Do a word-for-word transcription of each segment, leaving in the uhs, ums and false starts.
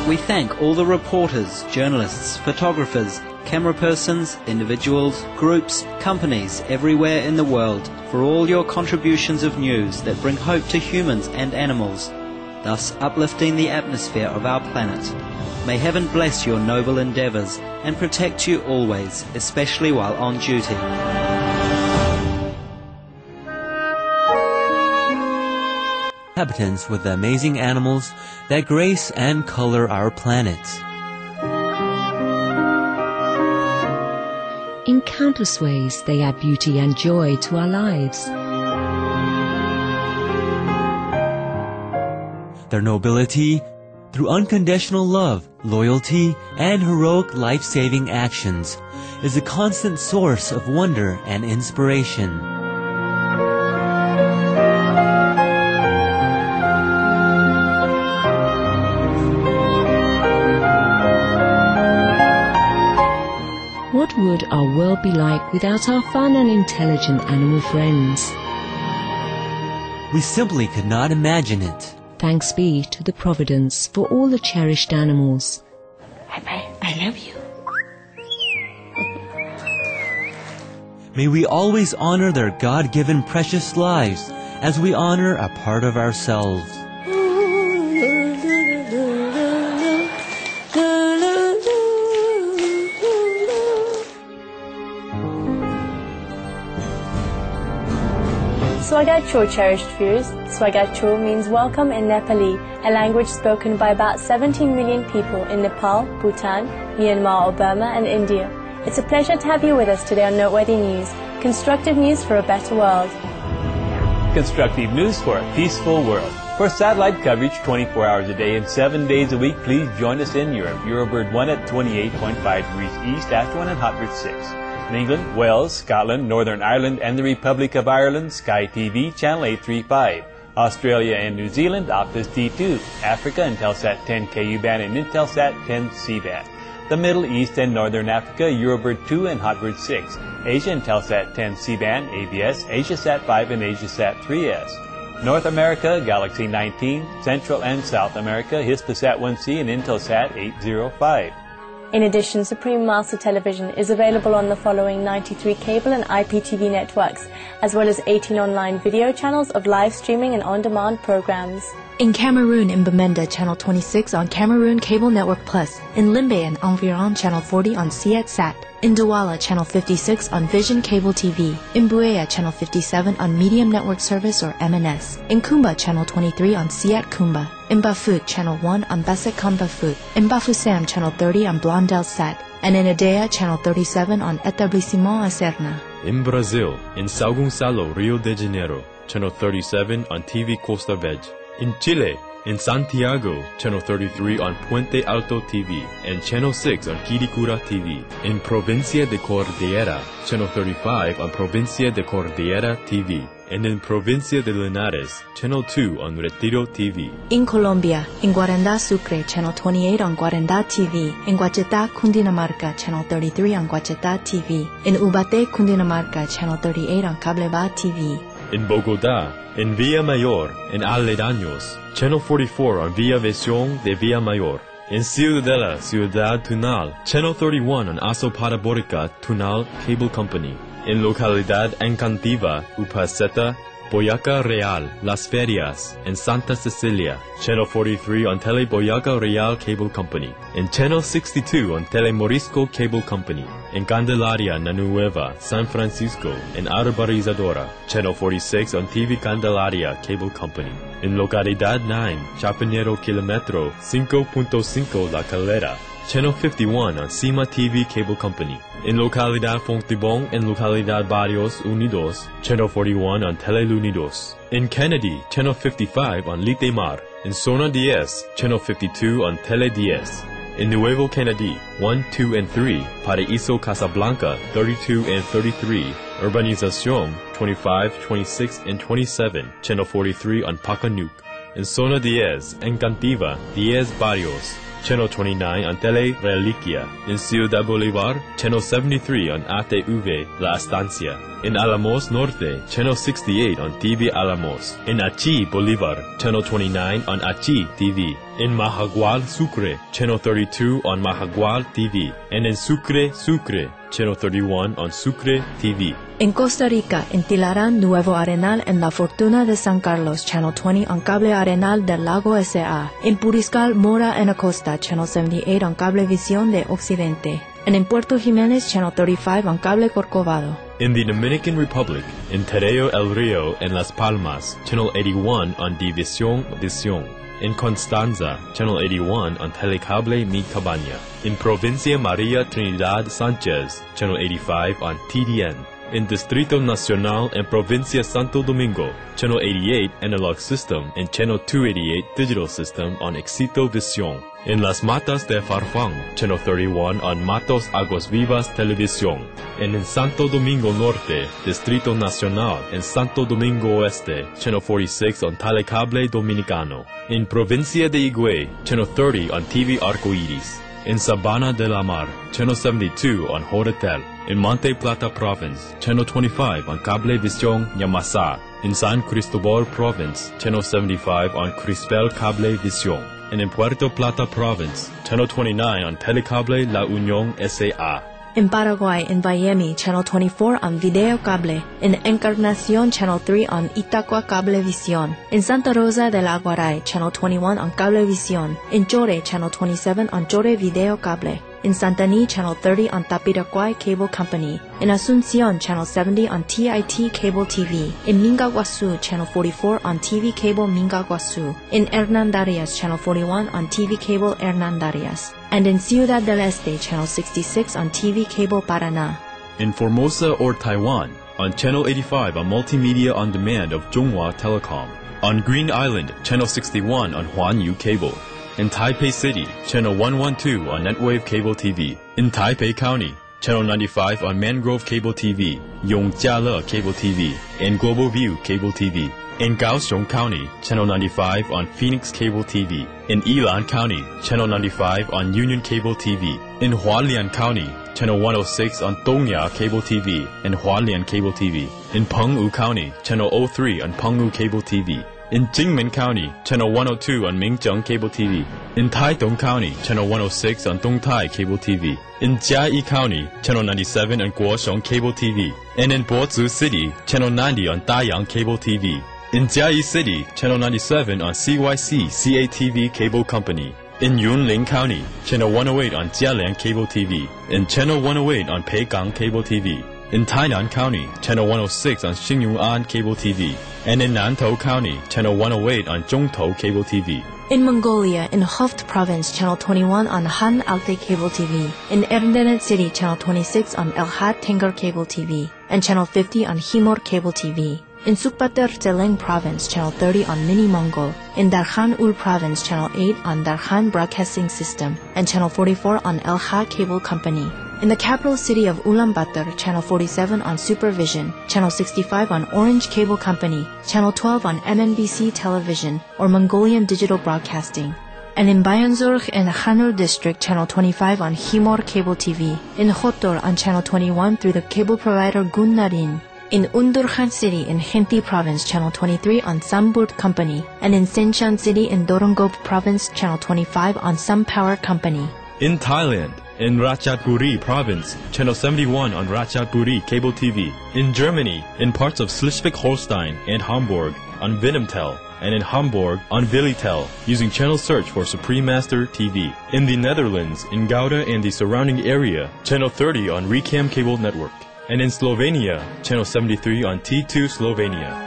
We thank all the reporters, journalists, photographers, camera persons, individuals, groups, companies everywhere in the world for all your contributions of news that bring hope to humans and animals, thus uplifting the atmosphere of our planet. May heaven bless your noble endeavours and protect you always, especially while on duty. Inhabitants with the amazing animals that grace and color our planet. In countless ways, they add beauty and joy to our lives. Their nobility, through unconditional love, loyalty, and heroic life-saving actions, is a constant source of wonder and inspiration. What would our world be like without our fun and intelligent animal friends? We simply could not imagine it. Thanks be to the Providence for all the cherished animals. I love you. May we always honor their God-given precious lives as we honor a part of ourselves. Swagacho, cherished viewers. Swagacho means welcome in Nepali, a language spoken by about seventeen million people in Nepal, Bhutan, Myanmar or Burma and India. It's a pleasure to have you with us today on Noteworthy News, constructive news for a better world. Constructive news for a peaceful world. For satellite coverage twenty-four hours a day and seven days a week, please join us in Europe. Eurobird one at twenty-eight point five degrees east, after one at hot bird six. In England, Wales, Scotland, Northern Ireland, and the Republic of Ireland, Sky T V, Channel eight thirty-five. Australia and New Zealand, Optus T two. Africa, Intelsat ten K U band and Intelsat ten C band. The Middle East and Northern Africa, Eurobird two and Hotbird six. Asia, Intelsat ten C band, A B S, AsiaSat five and AsiaSat three S. North America, Galaxy nineteen. Central and South America, Hispasat one C and Intelsat eight oh five. In addition, Supreme Master Television is available on the following ninety-three cable and I P T V networks, as well as eighteen online video channels of live streaming and on-demand programs. In Cameroon, in Bamenda, Channel twenty-six on Cameroon Cable Network Plus. In Limbe and Environ, Channel forty on Sietsat. In Douala, Channel fifty-six on Vision Cable T V. In Buea, Channel fifty-seven on Medium Network Service or M N S. In Kumba, Channel twenty-three on Siat Kumba. In Bafut, Channel one on Basekam Bafut. In Bafusam, Channel thirty on Blondel Sat. And in Adea, Channel thirty-seven on Etablissement Acerna. In Brazil, in São Gonçalo, Rio de Janeiro, Channel thirty-seven on T V Costa Verde. In Chile, in Santiago, Channel thirty-three on Puente Alto T V and Channel six on Quiricura T V. In Provincia de Cordillera, Channel thirty-five on Provincia de Cordillera T V. And in Provincia de Linares, Channel two on Retiro T V. In Colombia, in Guaranda Sucre, Channel twenty-eight on Guaranda T V. In Guacheta, Cundinamarca, Channel thirty-three on Guacheta T V. In Ubate, Cundinamarca, Channel thirty-eight on Cableba T V. In Bogotá, in Villa Mayor, in Aledaños, Channel forty-four on Villa Visión de Villa Mayor. In Ciudadela, Ciudad Tunal, Channel thirty-one on Asopada Borica Tunal Cable Company. In Localidad Encantiva, Upaceta, Boyaca Real, Las Ferias, and Santa Cecilia, Channel forty-three on Tele Boyaca Real Cable Company. In Channel sixty-two on Tele Morisco Cable Company. In Candelaria, Nanueva, San Francisco, and Arborizadora, Channel forty-six on T V Candelaria Cable Company. In Localidad nine, Chapinero Kilometro cinco punto cinco La Calera, Channel fifty-one on Cima T V Cable Company. In Localidad Fontibón and Localidad Barrios Unidos, Channel forty-one on Telelunidos. In Kennedy, Channel fifty-five on Litemar. In Zona diez, Channel fifty-two on Tele diez. In Nuevo Kennedy, one, two, and three, Paraíso Casablanca, thirty-two and thirty-three, Urbanización, twenty-five, twenty-six, and twenty-seven, Channel forty-three on Pacanuc. In Zona diez, Encantiva, diez Barrios, Channel twenty-nine on Tele Reliquia. In Ciudad Bolivar, Channel seventy-three on A T V La Estancia. In Alamos Norte, Channel sixty-eight on T V Alamos. In Achi, Bolivar, Channel twenty-nine on Achi T V. In Mahagual, Sucre, Channel thirty-two on Mahagual T V. And in Sucre, Sucre, Channel thirty-one on Sucre T V. In Costa Rica, in Tilarán, Nuevo Arenal, and La Fortuna de San Carlos, Channel twenty on Cable Arenal del Lago S A. In Puriscal, Mora, and Acosta, Channel seventy-eight on Cablevisión de Occidente. And in Puerto Jiménez, Channel thirty-five on Cable Corcovado. In the Dominican Republic, in Terreo El Rio and Las Palmas, Channel eighty-one on División Visión. In Constanza, Channel eighty-one on Telecable Mi Cabaña. In Provincia María Trinidad Sánchez, Channel eighty-five on T D N. In Distrito Nacional and Provincia Santo Domingo, Channel eighty-eight Analog System and Channel two eighty-eight Digital System on Éxito Visión. In Las Matas de Farfán, Channel thirty-one on Matos Aguas Vivas Televisión. And in Santo Domingo Norte, Distrito Nacional and Santo Domingo Oeste, Channel forty-six on Telecable Dominicano. In Provincia de Higüey, Channel thirty on T V Arcoiris. In Sabana de la Mar, Channel seventy-two on Horetel. In Monte Plata Province, Channel twenty-five on Cablevisión Yamasá. In San Cristobal Province, Channel seventy-five on Crispel Cablevisión. And in Puerto Plata Province, Channel twenty-nine on Telecable La Unión S A. In Paraguay, in Miami, Channel twenty-four on Video Cable. In Encarnación, Channel three on Itacua Cablevisión. In Santa Rosa del Aguaray, Channel twenty-one on Cablevisión. In Chore, Channel twenty-seven on Chore Video Cable. In Santaní, Channel thirty on Tapiraquay Cable Company. In Asunción, Channel seventy on T I T Cable T V. In Mingaguasu, Channel forty-four on T V Cable Mingaguasu. In Hernandarias, Channel forty-one on T V Cable Hernandarias. And in Ciudad del Este, Channel sixty-six on T V Cable Paraná. In Formosa or Taiwan, on Channel eighty-five on Multimedia On Demand of Zhonghua Telecom. On Green Island, Channel sixty-one on Huanyu Cable. In Taipei City, Channel one twelve on Netwave Cable T V. In Taipei County, Channel ninety-five on Mangrove Cable T V, Yongjiale Cable T V, and Global View Cable T V. In Kaohsiung County, Channel ninety-five on Phoenix Cable T V. In Yilan County, Channel ninety-five on Union Cable T V. In Hualien County, Channel one oh six on Dongya Cable T V and Hualien Cable T V. In Pengwu County, Channel oh three on Pengwu Cable T V. In Jingmen County, Channel one oh two on Minzheng Cable T V. In Taitung County, Channel one oh six on Dongtai Cable T V. In Jiayi County, Channel ninety-seven on Guosheng Cable T V. And in Bozu City, Channel ninety on Dayang Cable T V. In Jiayi City, Channel ninety-seven on C Y C C A T V Cable Company. In Yunlin County, Channel one oh eight on Jialian Cable T V. And Channel one oh eight on Peigang Cable T V. In Tainan County, Channel one oh six on Xingyuan Cable T V. And in Nantou County, Channel one oh eight on Zhongtou Cable T V. In Mongolia, in Hoft Province, Channel twenty-one on Han Alte Cable T V. In Erdenet City, Channel twenty-six on El Had Tengar Cable T V. And Channel fifty on Himor Cable T V. In Sukbater Tseleng Province, Channel thirty on Mini Mongol. In Darkhan Ul Province, Channel eight on Darkhan Broadcasting System. And Channel forty-four on El Ha Cable Company. In the capital city of Ulaanbaatar, Channel forty-seven on Supervision, Channel sixty-five on Orange Cable Company, Channel twelve on M N B C Television, or Mongolian Digital Broadcasting. And in Bayanzurg and Hanul District, Channel twenty-five on Himor Cable T V. In Hotor on Channel twenty-one through the cable provider Gunnarin. In Undurkhan City in Khenti Province, Channel twenty-three on Samburt Company. And in Sinshan City in Dorongop Province, Channel twenty-five on Some Power Company. In Thailand, in Ratchaburi Province, Channel seventy-one on Ratchaburi Cable T V. In Germany, in parts of Schleswig-Holstein and Hamburg, on Vinumtel. And in Hamburg, on Vilitel, using channel search for Supreme Master T V. In the Netherlands, in Gouda and the surrounding area, Channel thirty on Recam Cable Network. And in Slovenia, Channel seventy-three on T two Slovenia.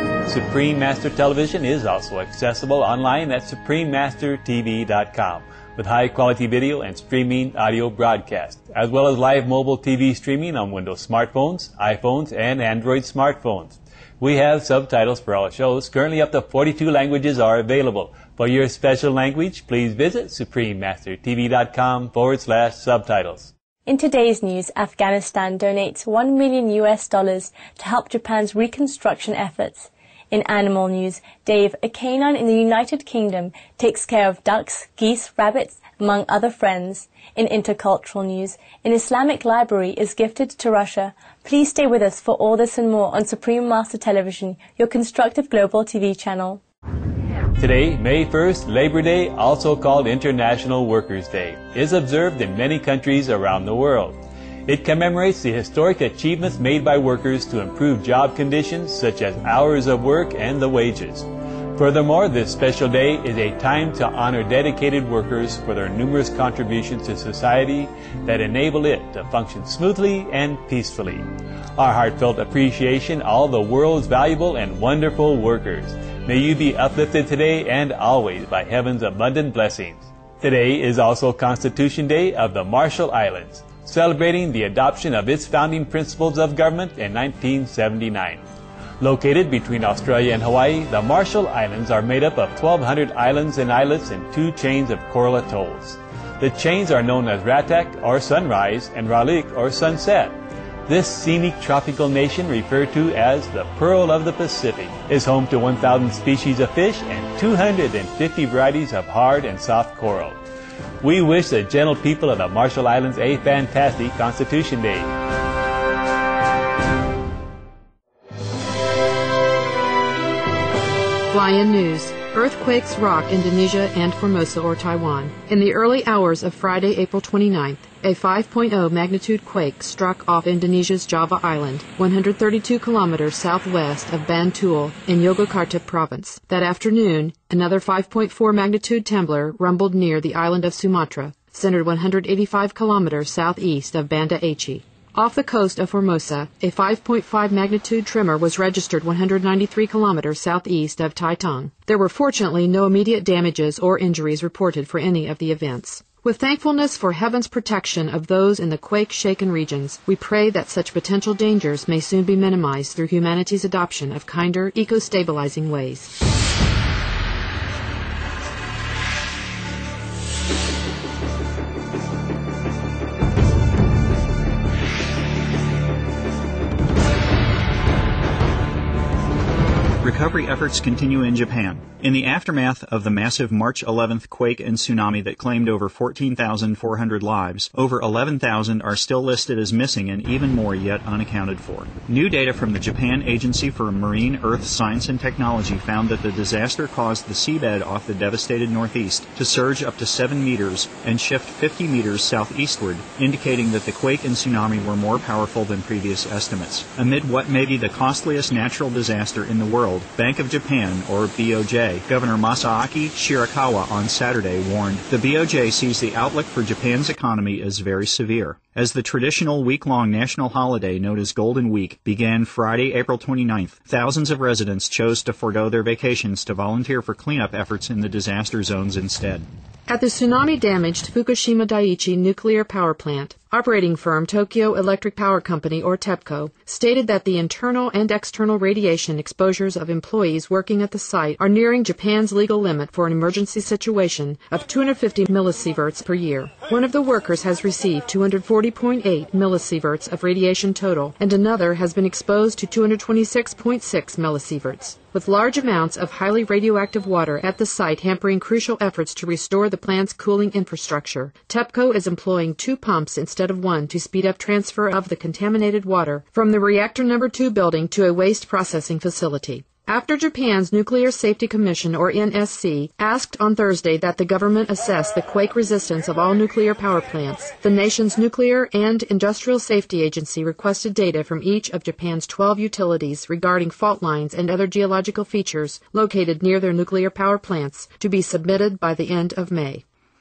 Supreme Master Television is also accessible online at supreme master t v dot com. with high-quality video and streaming audio broadcast, as well as live mobile T V streaming on Windows smartphones, iPhones, and Android smartphones. We have subtitles for all shows. Currently up to forty-two languages are available. For your special language, please visit suprememastertv.com forward slash subtitles. In today's news, Afghanistan donates one million U S dollars to help Japan's reconstruction efforts. In animal news, Dave, a canine in the United Kingdom, takes care of ducks, geese, rabbits, among other friends. In intercultural news, an Islamic library is gifted to Russia. Please stay with us for all this and more on Supreme Master Television, your constructive global T V channel. Today, May first, Labor Day, also called International Workers' Day, is observed in many countries around the world. It commemorates the historic achievements made by workers to improve job conditions such as hours of work and the wages. Furthermore, this special day is a time to honor dedicated workers for their numerous contributions to society that enable it to function smoothly and peacefully. Our heartfelt appreciation all the world's valuable and wonderful workers. May you be uplifted today and always by heaven's abundant blessings. Today is also Constitution Day of the Marshall Islands, celebrating the adoption of its founding principles of government in nineteen seventy-nine. Located between Australia and Hawaii, the Marshall Islands are made up of twelve hundred islands and islets and two chains of coral atolls. The chains are known as Ratak or Sunrise and Ralik or Sunset. This scenic tropical nation, referred to as the Pearl of the Pacific, is home to one thousand species of fish and two hundred fifty varieties of hard and soft coral. We wish the gentle people of the Marshall Islands a fantastic Constitution Day. Fly-in news. Earthquakes rock Indonesia and Formosa or Taiwan. In the early hours of Friday, April twenty-ninth, a five point oh magnitude quake struck off Indonesia's Java Island, one hundred thirty-two kilometers southwest of Bantul in Yogyakarta province. That afternoon, another five point four magnitude tremor rumbled near the island of Sumatra, centered one hundred eighty-five kilometers southeast of Banda Aceh. Off the coast of Formosa, a five point five magnitude tremor was registered one hundred ninety-three kilometers southeast of Taitang. There were fortunately no immediate damages or injuries reported for any of the events. With thankfulness for heaven's protection of those in the quake-shaken regions, we pray that such potential dangers may soon be minimized through humanity's adoption of kinder, eco-stabilizing ways. Recovery efforts continue in Japan. In the aftermath of the massive March eleventh quake and tsunami that claimed over fourteen thousand four hundred lives, over eleven thousand are still listed as missing and even more yet unaccounted for. New data from the Japan Agency for Marine, Earth Science and Technology found that the disaster caused the seabed off the devastated northeast to surge up to seven meters and shift fifty meters southeastward, indicating that the quake and tsunami were more powerful than previous estimates. Amid what may be the costliest natural disaster in the world, Bank of Japan, or B O J, Governor Masaaki Shirakawa on Saturday warned, the B O J sees the outlook for Japan's economy as very severe. As the traditional week-long national holiday known as Golden Week began Friday, April twenty-ninth, thousands of residents chose to forego their vacations to volunteer for cleanup efforts in the disaster zones instead. At the tsunami-damaged Fukushima Daiichi nuclear power plant, operating firm Tokyo Electric Power Company, or TEPCO, stated that the internal and external radiation exposures of employees working at the site are nearing Japan's legal limit for an emergency situation of two hundred fifty millisieverts per year. One of the workers has received two hundred forty point eight millisieverts of radiation total, and another has been exposed to two hundred twenty-six point six millisieverts. With large amounts of highly radioactive water at the site hampering crucial efforts to restore the plant's cooling infrastructure, TEPCO is employing two pumps instead of one to speed up transfer of the contaminated water from the reactor number two building to a waste processing facility. After Japan's Nuclear Safety Commission, or N S C, asked on Thursday that the government assess the quake resistance of all nuclear power plants, the nation's Nuclear and Industrial Safety Agency requested data from each of Japan's twelve utilities regarding fault lines and other geological features located near their nuclear power plants to be submitted by the end of May.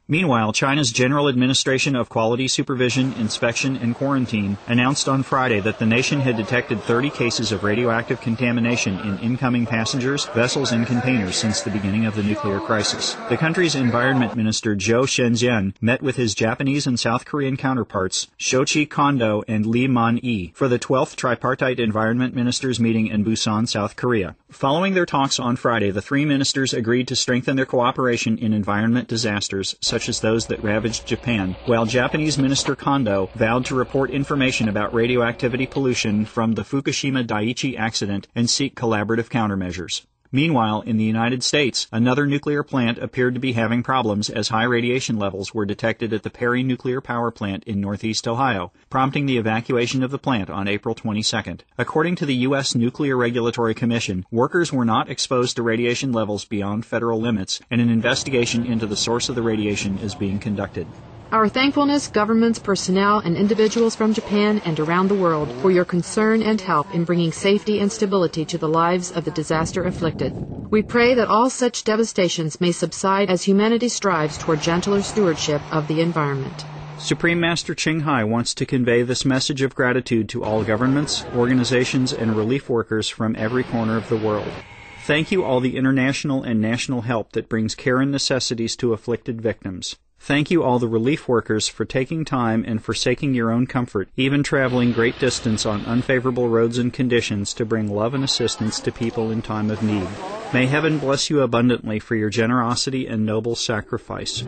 Meanwhile, China's General Administration of Quality Supervision, Inspection, and Quarantine announced on Friday that the nation had detected thirty cases of radioactive contamination in incoming passengers, vessels, and containers since the beginning of the nuclear crisis. The country's Environment Minister Zhou Shenzhen met with his Japanese and South Korean counterparts, Shoichi Kondo and Lee Man-yi, for the twelfth Tripartite Environment Ministers meeting in Busan, South Korea. Following their talks on Friday, the three ministers agreed to strengthen their cooperation in environment disasters, such as those that ravaged Japan, while Japanese Minister Kondo vowed to report information about radioactivity pollution from the Fukushima Daiichi accident and seek collaborative countermeasures. Meanwhile, in the United States, another nuclear plant appeared to be having problems as high radiation levels were detected at the Perry Nuclear Power Plant in northeast Ohio, prompting the evacuation of the plant on April twenty-second. According to the U S Nuclear Regulatory Commission, workers were not exposed to radiation levels beyond federal limits, and an investigation into the source of the radiation is being conducted. Our thankfulness, governments, personnel, and individuals from Japan and around the world for your concern and help in bringing safety and stability to the lives of the disaster-afflicted. We pray that all such devastations may subside as humanity strives toward gentler stewardship of the environment. Supreme Master Ching Hai wants to convey this message of gratitude to all governments, organizations, and relief workers from every corner of the world. Thank you all the international and national help that brings care and necessities to afflicted victims. Thank you all the relief workers for taking time and forsaking your own comfort, even traveling great distance on unfavorable roads and conditions to bring love and assistance to people in time of need. May heaven bless you abundantly for your generosity and noble sacrifice.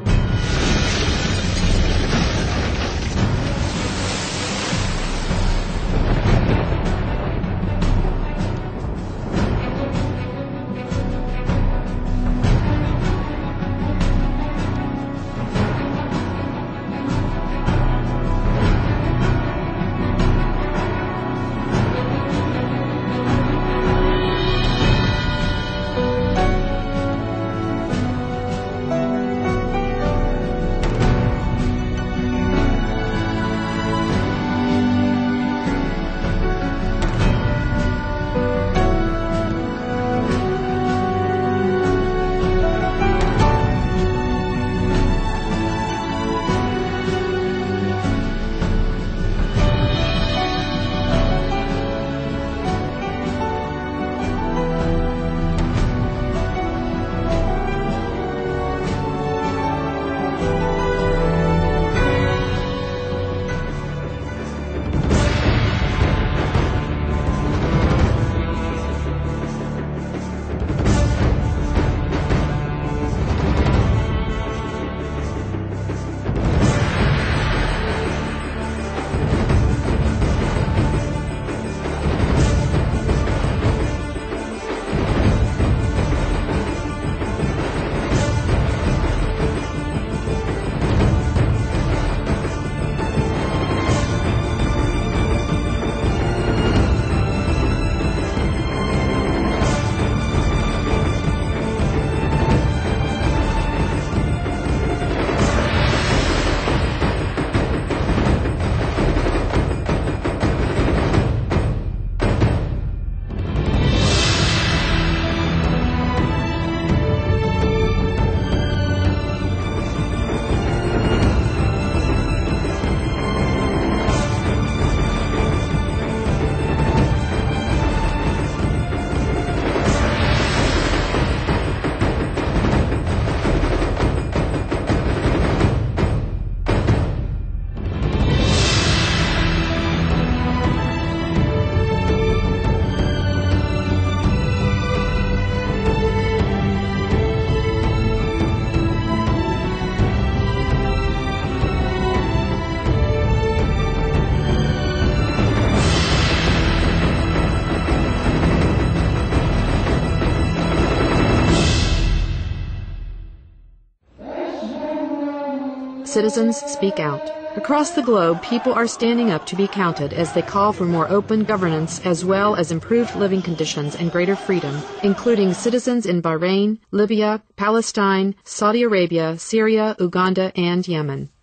Citizens, speak out. Across the globe, people are standing up to be counted as they call for more open governance as well as improved living conditions and greater freedom, including citizens in Bahrain, Libya, Palestine, Saudi Arabia, Syria, Uganda, and Yemen.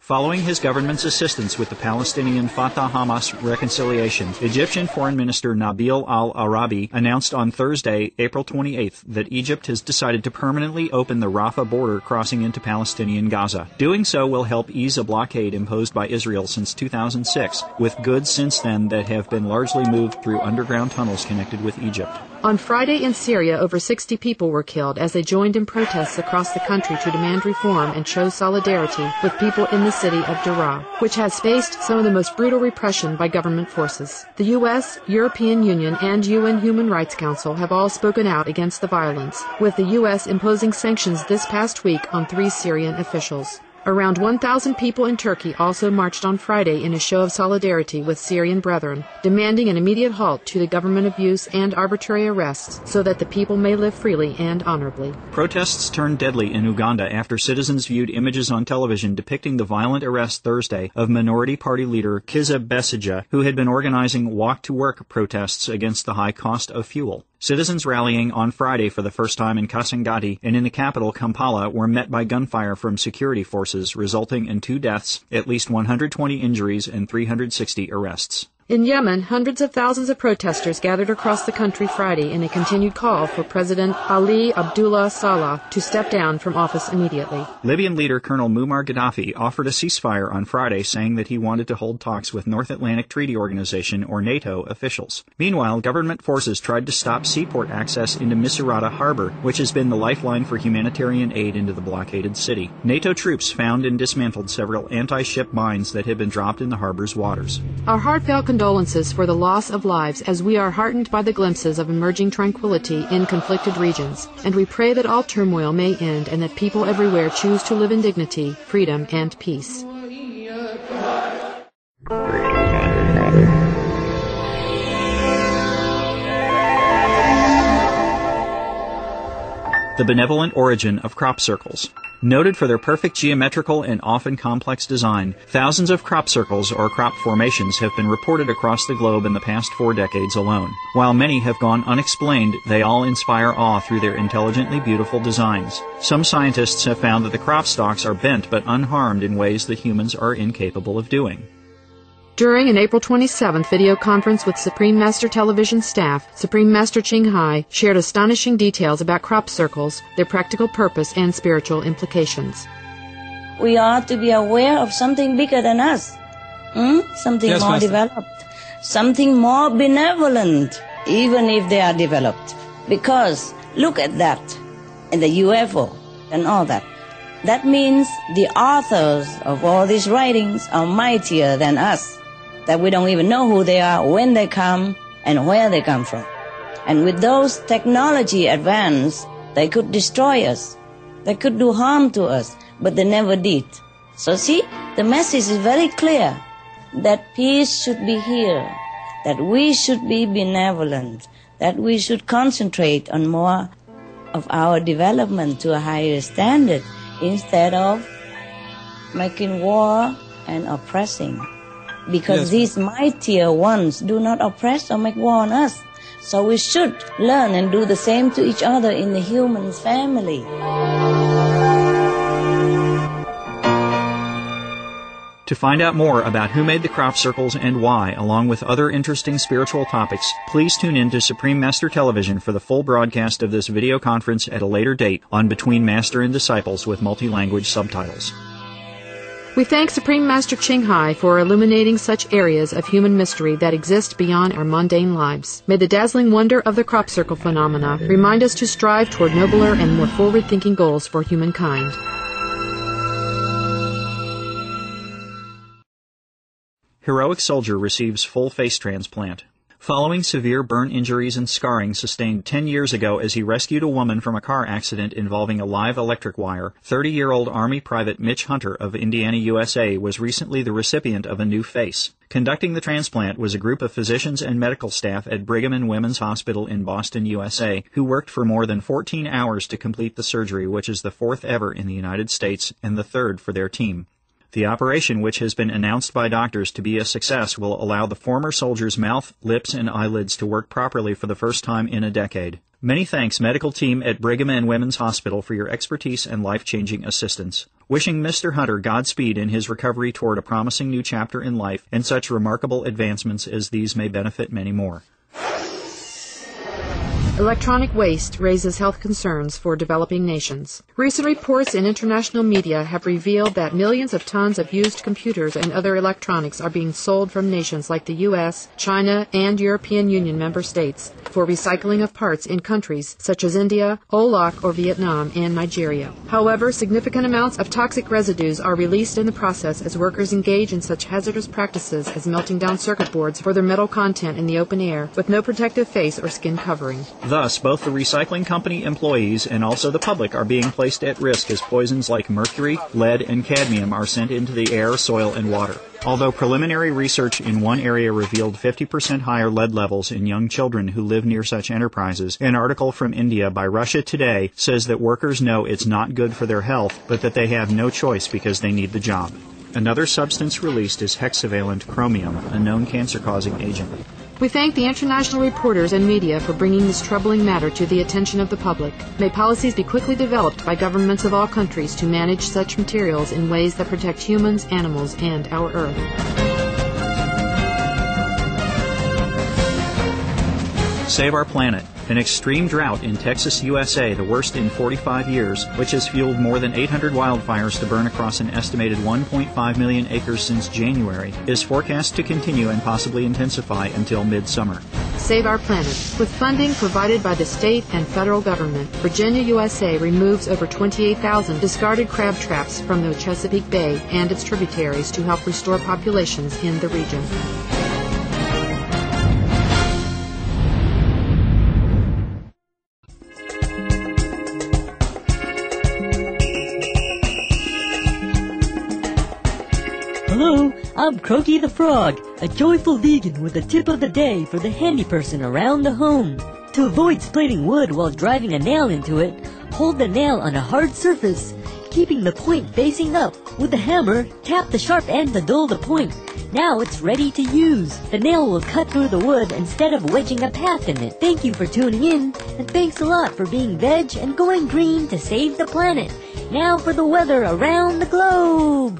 Following his government's assistance with the Palestinian Fatah-Hamas reconciliation, Egyptian Foreign Minister Nabil al-Arabi announced on Thursday, April twenty-eighth, that Egypt has decided to permanently open the Rafah border crossing into Palestinian Gaza. Doing so will help ease a blockade imposed by Israel since two thousand six, with goods since then that have been largely moved through underground tunnels connected with Egypt. On Friday in Syria, over sixty people were killed as they joined in protests across the country to demand reform and show solidarity with people in the city of Daraa, which has faced some of the most brutal repression by government forces. The U S, European Union, and U N Human Rights Council have all spoken out against the violence, with the U S imposing sanctions this past week on three Syrian officials. Around one thousand people in Turkey also marched on Friday in a show of solidarity with Syrian brethren, demanding an immediate halt to the government abuse and arbitrary arrests so that the people may live freely and honorably. Protests turned deadly in Uganda after citizens viewed images on television depicting the violent arrest Thursday of Minority Party leader Kizza Besigye, who had been organizing walk-to-work protests against the high cost of fuel. Citizens rallying on Friday for the first time in Kasangati and in the capital, Kampala, were met by gunfire from security forces, resulting in two deaths, at least one hundred twenty injuries, and three hundred sixty arrests. In Yemen, hundreds of thousands of protesters gathered across the country Friday in a continued call for President Ali Abdullah Saleh to step down from office immediately. Libyan leader Colonel Muammar Gaddafi offered a ceasefire on Friday, saying that he wanted to hold talks with North Atlantic Treaty Organization, or NATO, officials. Meanwhile, government forces tried to stop seaport access into Misrata Harbor, which has been the lifeline for humanitarian aid into the blockaded city. NATO troops found and dismantled several anti-ship mines that had been dropped in the harbor's waters. Our heartfelt condolences for the loss of lives, as we are heartened by the glimpses of emerging tranquility in conflicted regions, and we pray that all turmoil may end and that people everywhere choose to live in dignity, freedom, and peace. The benevolent origin of crop circles. Noted for their perfect geometrical and often complex design, thousands of crop circles or crop formations have been reported across the globe in the past four decades alone. While many have gone unexplained, they all inspire awe through their intelligently beautiful designs. Some scientists have found that the crop stalks are bent but unharmed in ways that humans are incapable of doing. During an April twenty-seventh video conference with Supreme Master Television staff, Supreme Master Ching Hai shared astonishing details about crop circles, their practical purpose, and spiritual implications. We ought to be aware of something bigger than us, hmm? something yes, more Master. developed, something more benevolent, even if they are developed. Because look at that, and the U F O and all that. That means the authors of all these writings are mightier than us, that we don't even know who they are, when they come, and where they come from. And with those technology advance, they could destroy us. They could do harm to us, but they never did. So see, the message is very clear, that peace should be here, that we should be benevolent, that we should concentrate on more of our development to a higher standard, instead of making war and oppressing. Because yes. These mightier ones do not oppress or make war on us. So we should learn and do the same to each other in the human family. To find out more about who made the crop circles and why, along with other interesting spiritual topics, please tune in to Supreme Master Television for the full broadcast of this video conference at a later date on Between Master and Disciples with multi-language subtitles. We thank Supreme Master Ching Hai for illuminating such areas of human mystery that exist beyond our mundane lives. May the dazzling wonder of the crop circle phenomena remind us to strive toward nobler and more forward-thinking goals for humankind. Heroic soldier receives full face transplant. Following severe burn injuries and scarring sustained ten years ago as he rescued a woman from a car accident involving a live electric wire, thirty-year-old Army Private Mitch Hunter of Indiana, U S A was recently the recipient of a new face. Conducting the transplant was a group of physicians and medical staff at Brigham and Women's Hospital in Boston, U S A, who worked for more than fourteen hours to complete the surgery, which is the fourth ever in the United States and the third for their team. The operation, which has been announced by doctors to be a success, will allow the former soldier's mouth, lips, and eyelids to work properly for the first time in a decade. Many thanks, medical team at Brigham and Women's Hospital, for your expertise and life-changing assistance. wishing Mister Hunter Godspeed in his recovery toward a promising new chapter in life, and such remarkable advancements as these may benefit many more. Electronic waste raises health concerns for developing nations. Recent reports in international media have revealed that millions of tons of used computers and other electronics are being sold from nations like the U S, China, and European Union member states for recycling of parts in countries such as India, Iraq, or Vietnam, and Nigeria. However, significant amounts of toxic residues are released in the process as workers engage in such hazardous practices as melting down circuit boards for their metal content in the open air with no protective face or skin covering. Thus, both the recycling company employees and also the public are being placed at risk as poisons like mercury, lead, and cadmium are sent into the air, soil, and water. Although preliminary research in one area revealed fifty percent higher lead levels in young children who live near such enterprises, an article from India by Russia Today says that workers know it's not good for their health, but that they have no choice because they need the job. Another substance released is hexavalent chromium, a known cancer-causing agent. We thank the international reporters and media for bringing this troubling matter to the attention of the public. May policies be quickly developed by governments of all countries to manage such materials in ways that protect humans, animals, and our Earth. Save our planet. An extreme drought in Texas, U S A, the worst in forty-five years, which has fueled more than eight hundred wildfires to burn across an estimated one point five million acres since January, is forecast to continue and possibly intensify until midsummer. Save our planet. With funding provided by the state and federal government, Virginia, U S A removes over twenty-eight thousand discarded crab traps from the Chesapeake Bay and its tributaries to help restore populations in the region. Hello, I'm Croaky the Frog, a joyful vegan with a tip of the day for the handy person around the home. To avoid splitting wood while driving a nail into it, hold the nail on a hard surface. Keeping the point facing up, with the hammer, tap the sharp end to dull the point. Now it's ready to use. The nail will cut through the wood instead of wedging a path in it. Thank you for tuning in, and thanks a lot for being veg and going green to save the planet. Now for the weather around the globe.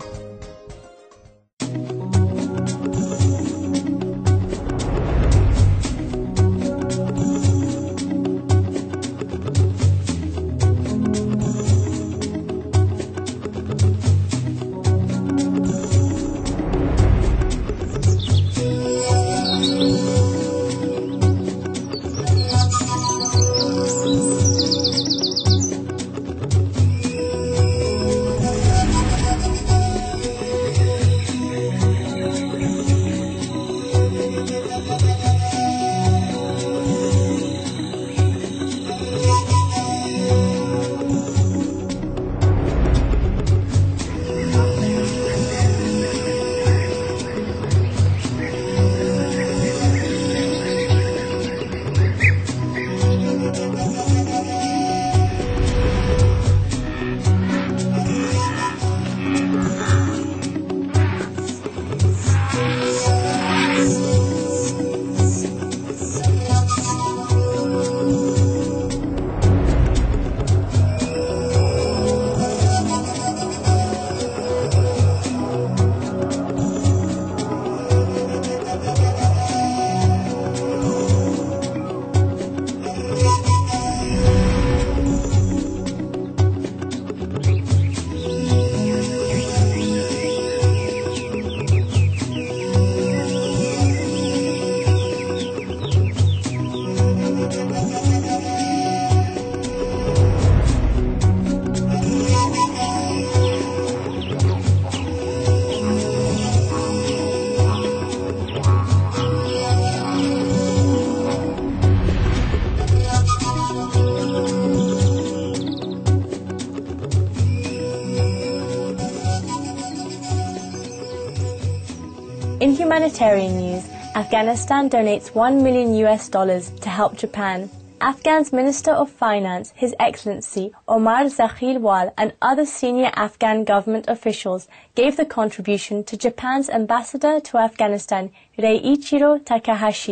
In humanitarian news, Afghanistan donates one million U S dollars to help Japan. Afghan's Minister of Finance, His Excellency Omar Zaghir-Wal, and other senior Afghan government officials gave the contribution to Japan's ambassador to Afghanistan, Reiichiro Takahashi.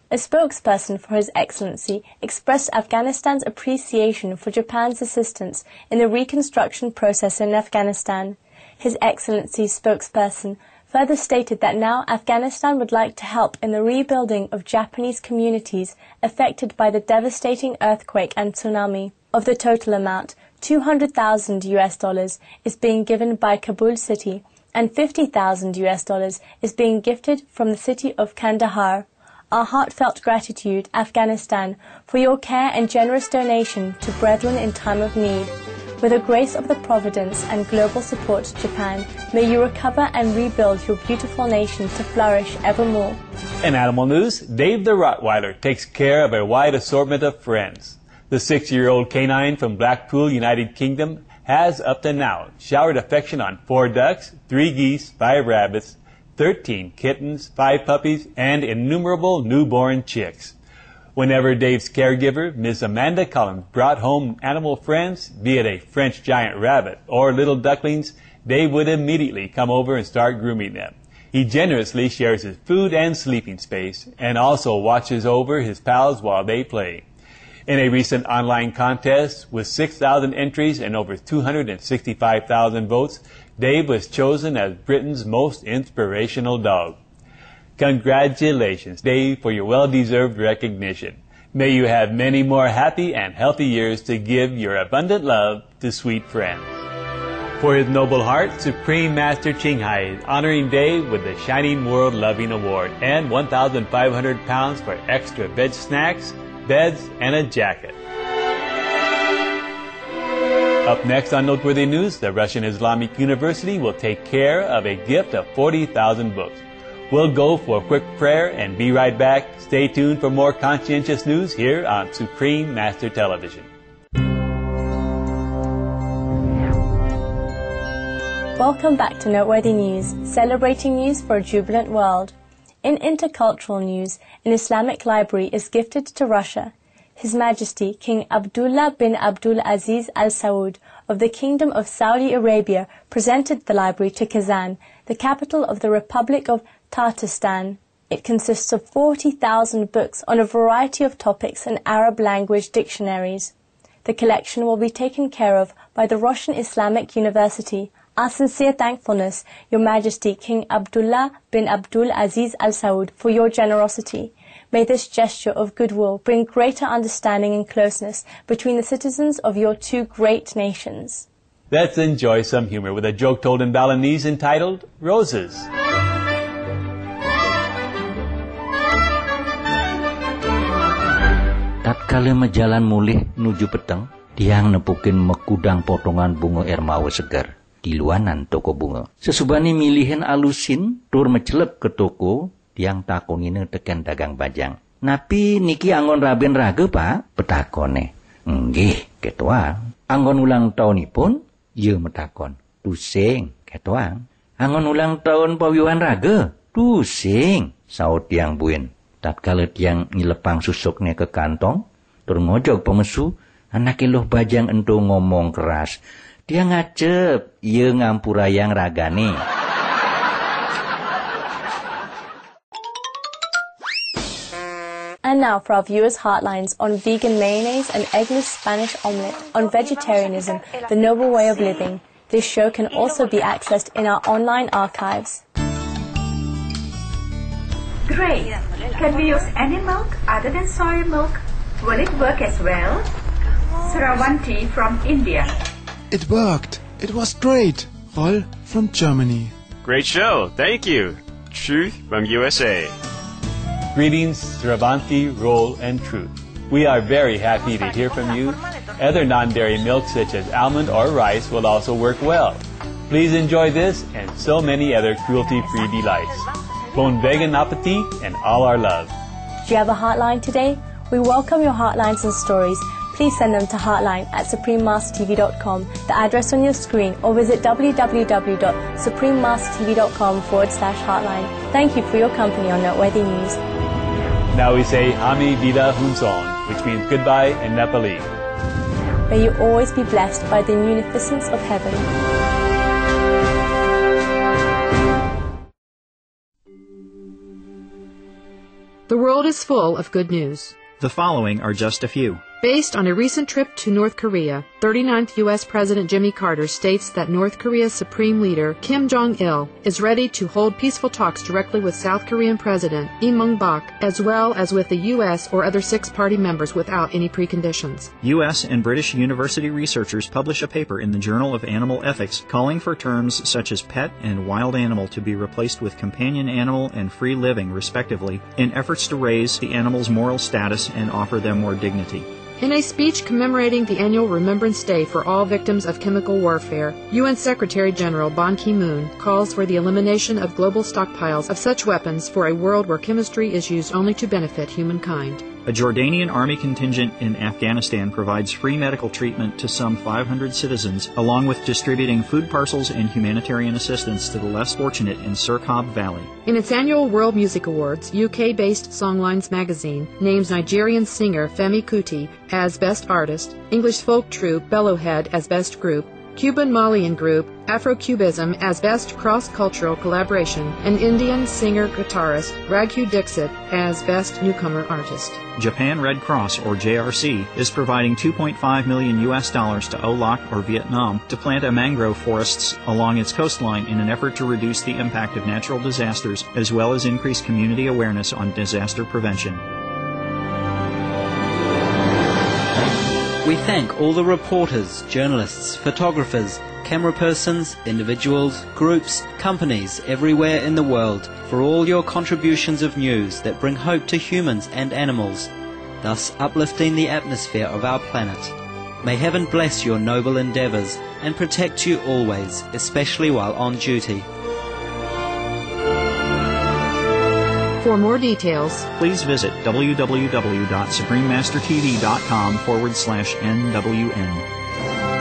A spokesperson for His Excellency expressed Afghanistan's appreciation for Japan's assistance in the reconstruction process in Afghanistan. His Excellency's spokesperson further stated that now Afghanistan would like to help in the rebuilding of Japanese communities affected by the devastating earthquake and tsunami. Of the total amount, two hundred thousand U S dollars is being given by Kabul city and fifty thousand U S dollars is being gifted from the city of Kandahar. Our heartfelt gratitude, Afghanistan, for your care and generous donation to brethren in time of need. With the grace of the Providence and global support, Japan, may you recover and rebuild your beautiful nation to flourish evermore. In animal news, Dave the Rottweiler takes care of a wide assortment of friends. The six-year-old canine from Blackpool, United Kingdom, has, up to now, showered affection on four ducks, three geese, five rabbits, thirteen kittens, five puppies, and innumerable newborn chicks. Whenever Dave's caregiver, Miss Amanda Collins, brought home animal friends, be it a French giant rabbit or little ducklings, Dave would immediately come over and start grooming them. He generously shares his food and sleeping space and also watches over his pals while they play. In a recent online contest with six thousand entries and over two hundred sixty-five thousand votes, Dave was chosen as Britain's most inspirational dog. Congratulations, Dave, for your well-deserved recognition. May you have many more happy and healthy years to give your abundant love to sweet friends. For his noble heart, Supreme Master Ching Hai is honoring Dave with the Shining World Loving Award and one thousand five hundred pounds for extra veg snacks, beds, and a jacket. Up next on Noteworthy News, the Russian Islamic University will take care of a gift of forty thousand books. We'll go for a quick prayer and be right back. Stay tuned for more conscientious news here on Supreme Master Television. Welcome back to Noteworthy News, celebrating news for a jubilant world. In intercultural news, an Islamic library is gifted to Russia. His Majesty King Abdullah bin Abdul Aziz Al Saud of the Kingdom of Saudi Arabia presented the library to Kazan, the capital of the Republic of Tatarstan. It consists of forty thousand books on a variety of topics and Arab language dictionaries. The collection will be taken care of by the Russian Islamic University. Our sincere thankfulness, Your Majesty King Abdullah bin Abdul Aziz Al Saud, for your generosity. May this gesture of goodwill bring greater understanding and closeness between the citizens of your two great nations. Let's enjoy some humor with a joke told in Balinese entitled Roses. Tatkala menjalan mulih nuju peteng, tiang nepukin mekudang potongan bunga ermawa segar di luanan toko bunga. Sesubani milihin alusin, tur mecelep ke toko, tiang takongine teken dagang bajang. Napi niki anggon raben raga pak? Petakone. Nggih, ketuang. Anggon ulang tahunipun, ye metakon. Tusing, ketuang. Anggon ulang tahun pawiwan raga? Tusing, saut tiang buin. Tatkala tiang nyelepang susuknya ke kantong, tur ngojok pemesu, anak iluh bajang ento ngomong keras. Dia ngacep, ye ngampurayang ragane. And now for our viewers' heartlines on vegan mayonnaise and eggless Spanish omelette, on vegetarianism, the noble way of living. This show can also be accessed in our online archives. Great. Can we use any milk other than soy milk? Will it work as well? Sravanti from India. It worked. It was great. Roll from Germany. Great show. Thank you. Truth from U S A. Greetings, Sravanti, Roll, and Truth. We are very happy to hear from you. Other non-dairy milks such as almond or rice will also work well. Please enjoy this and so many other cruelty-free delights. Bon vegan appetit and all our love. Do you have a heartline today? We welcome your heartlines and stories. Please send them to heartline at supreme master t v dot com, the address on your screen, or visit w w w dot supreme master t v dot com forward slash heartline. Thank you for your company on Noteworthy News. Now we say Hami Vida Hunson, which means goodbye in Nepali. May you always be blessed by the munificence of heaven. The world is full of good news. The following are just a few. Based on a recent trip to North Korea, thirty-ninth U S President Jimmy Carter states that North Korea's Supreme Leader, Kim Jong-il, is ready to hold peaceful talks directly with South Korean President Lee Myung-bak, as well as with the U S or other six-party members without any preconditions. U S and British university researchers publish a paper in the Journal of Animal Ethics calling for terms such as pet and wild animal to be replaced with companion animal and free living, respectively, in efforts to raise the animal's moral status and offer them more dignity. In a speech commemorating the annual Remembrance Day for all victims of chemical warfare, U N Secretary General Ban Ki-moon calls for the elimination of global stockpiles of such weapons for a world where chemistry is used only to benefit humankind. A Jordanian army contingent in Afghanistan provides free medical treatment to some five hundred citizens, along with distributing food parcels and humanitarian assistance to the less fortunate in Sirkab Valley. In its annual World Music Awards, U K-based Songlines magazine names Nigerian singer Femi Kuti as Best Artist, English folk troupe Bellowhead as Best Group, Cuban Malian group Afro-Cubism as Best Cross-Cultural Collaboration, and Indian singer-guitarist Raghu Dixit as Best Newcomer Artist. Japan Red Cross, or J R C, is providing two point five million U S dollars to O L A C, or Vietnam, to plant a mangrove forests along its coastline in an effort to reduce the impact of natural disasters, as well as increase community awareness on disaster prevention. We thank all the reporters, journalists, photographers, camera persons, individuals, groups, companies everywhere in the world for all your contributions of news that bring hope to humans and animals, thus uplifting the atmosphere of our planet. May heaven bless your noble endeavors and protect you always, especially while on duty. For more details, please visit www.suprememastertv.com forward slash NWN.